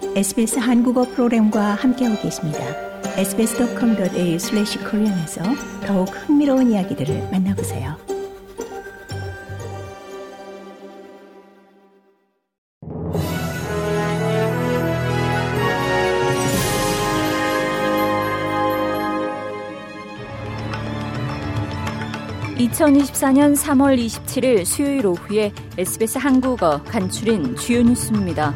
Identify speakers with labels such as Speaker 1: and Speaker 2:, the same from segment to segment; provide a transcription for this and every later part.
Speaker 1: SBS 한국어 프로그램과 함께하고 계십니다. sbs.com.au/korean에서 더욱 흥미로운 이야기들을 만나보세요.
Speaker 2: (2024년 3월 27일) 수요일 오후에 SBS 한국어 간추린 주요 뉴스입니다.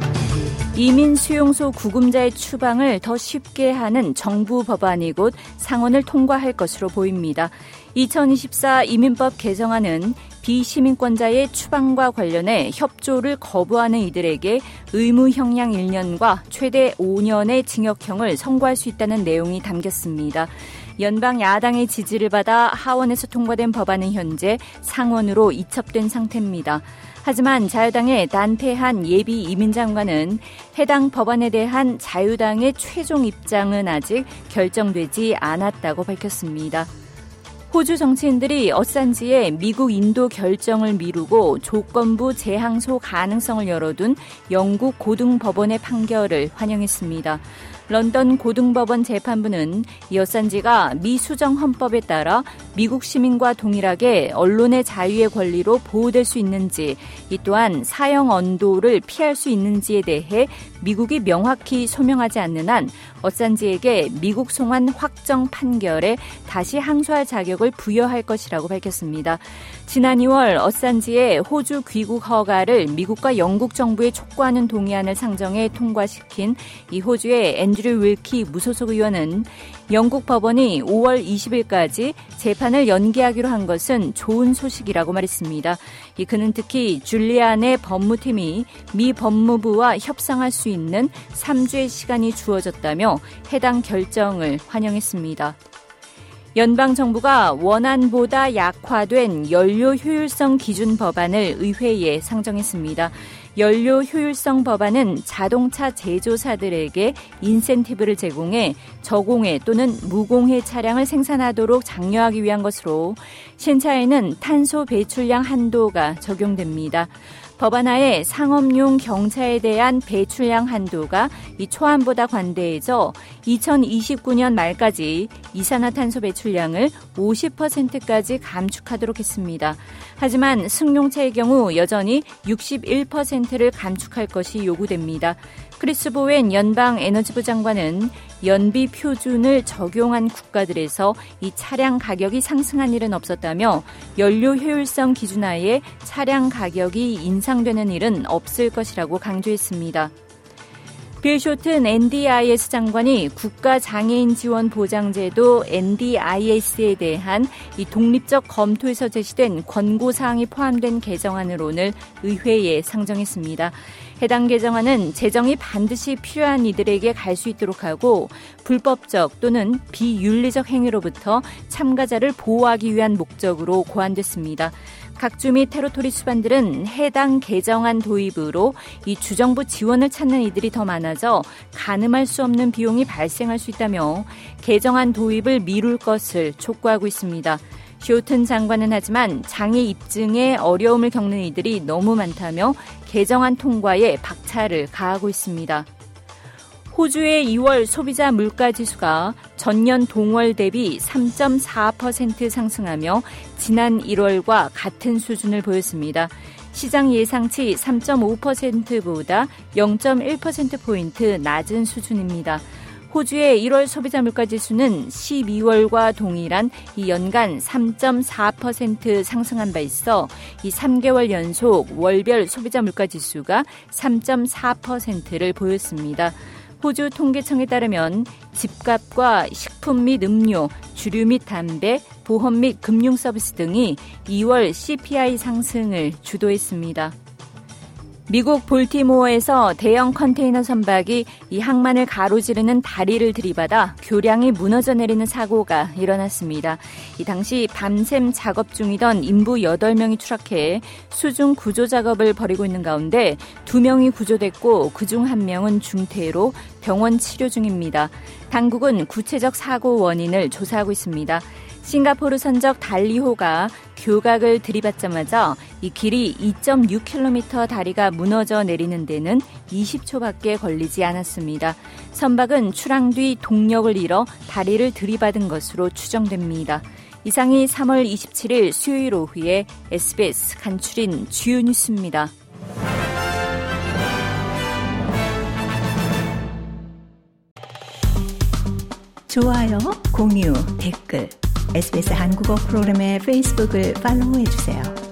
Speaker 2: 이민 수용소 구금자의 추방을 더 쉽게 하는 정부 법안이 곧 상원을 통과할 것으로 보입니다. 2024 이민법 개정안은 비시민권자의 추방과 관련해 협조를 거부하는 이들에게 의무형량 1년과 최대 5년의 징역형을 선고할 수 있다는 내용이 담겼습니다. 연방 야당의 지지를 받아 하원에서 통과된 법안은 현재 상원으로 이첩된 상태입니다. 하지만 자유당의 단태한 예비 이민장관은 해당 법안에 대한 자유당의 최종 입장은 아직 결정되지 않았다고 밝혔습니다. 호주 정치인들이 어산지의 미국 인도 결정을 미루고 조건부 재항소 가능성을 열어둔 영국 고등법원의 판결을 환영했습니다. 런던 고등법원 재판부는 이 어산지가 미 수정 헌법에 따라 미국 시민과 동일하게 언론의 자유의 권리로 보호될 수 있는지, 이 또한 사형 언도를 피할 수 있는지에 대해 미국이 명확히 소명하지 않는 한 어산지에게 미국 송환 확정 판결에 다시 항소할 자격을 부여할 것이라고 밝혔습니다. 지난 2월 어산지의 호주 귀국 허가를 미국과 영국 정부에 촉구하는 동의안을 상정해 통과시킨 이 호주의 앤드류 윌키 무소속 의원은 영국 법원이 5월 20일까지 재판을 연기하기로 한 것은 좋은 소식이라고 말했습니다. 그는 특히 줄리안의 법무팀이 미 법무부와 협상할 수 있는 3주의 시간이 주어졌다며 해당 결정을 환영했습니다. 연방정부가 원안보다 약화된 연료 효율성 기준 법안을 의회에 상정했습니다. 연료 효율성 법안은 자동차 제조사들에게 인센티브를 제공해 저공해 또는 무공해 차량을 생산하도록 장려하기 위한 것으로 신차에는 탄소 배출량 한도가 적용됩니다. 법안하에 상업용 경차에 대한 배출량 한도가 이 초안보다 관대해져 2029년 말까지 이산화탄소 배출량을 50%까지 감축하도록 했습니다. 하지만 승용차의 경우 여전히 61%를 감축할 것이 요구됩니다. 크리스 보웬 연방 에너지부 장관은 연비 표준을 적용한 국가들에서 이 차량 가격이 상승한 일은 없었다며 연료 효율성 기준 하에 차량 가격이 인상되는 일은 없을 것이라고 강조했습니다. 빌 쇼튼 NDIS 장관이 국가장애인 지원 보장제도 NDIS에 대한 이 독립적 검토에서 제시된 권고사항이 포함된 개정안을 오늘 의회에 상정했습니다. 해당 개정안은 재정이 반드시 필요한 이들에게 갈 수 있도록 하고 불법적 또는 비윤리적 행위로부터 참가자를 보호하기 위한 목적으로 고안됐습니다. 각 주 및 테리토리 수반들은 해당 개정안 도입으로 이 주정부 지원을 찾는 이들이 더 많아져 가늠할 수 없는 비용이 발생할 수 있다며 개정안 도입을 미룰 것을 촉구하고 있습니다. 쇼튼 장관은 하지만 장애 입증에 어려움을 겪는 이들이 너무 많다며 개정안 통과에 박차를 가하고 있습니다. 호주의 2월 소비자 물가지수가 전년 동월 대비 3.4% 상승하며 지난 1월과 같은 수준을 보였습니다. 시장 예상치 3.5%보다 0.1%포인트 낮은 수준입니다. 호주의 1월 소비자 물가지수는 12월과 동일한 이 연간 3.4% 상승한 바 있어 이 3개월 연속 월별 소비자 물가지수가 3.4%를 보였습니다. 호주 통계청에 따르면 집값과 식품 및 음료, 주류 및 담배, 보험 및 금융 서비스 등이 2월 CPI 상승을 주도했습니다. 미국 볼티모어에서 대형 컨테이너 선박이 이 항만을 가로지르는 다리를 들이받아 교량이 무너져 내리는 사고가 일어났습니다. 이 당시 밤샘 작업 중이던 인부 8명이 추락해 수중 구조 작업을 벌이고 있는 가운데 2명이 구조됐고 그중 1명은 중태로 병원 치료 중입니다. 당국은 구체적 사고 원인을 조사하고 있습니다. 싱가포르 선적 달리호가 교각을 들이받자마자 이 길이 2.6km 다리가 무너져 내리는 데는 20초밖에 걸리지 않았습니다. 선박은 출항 뒤 동력을 잃어 다리를 들이받은 것으로 추정됩니다. 이상이 3월 27일 수요일 오후에 SBS 간추린 주요 뉴스입니다.
Speaker 1: 좋아요, 공유, 댓글, SBS 한국어 프로그램의 페이스북을 팔로우해주세요.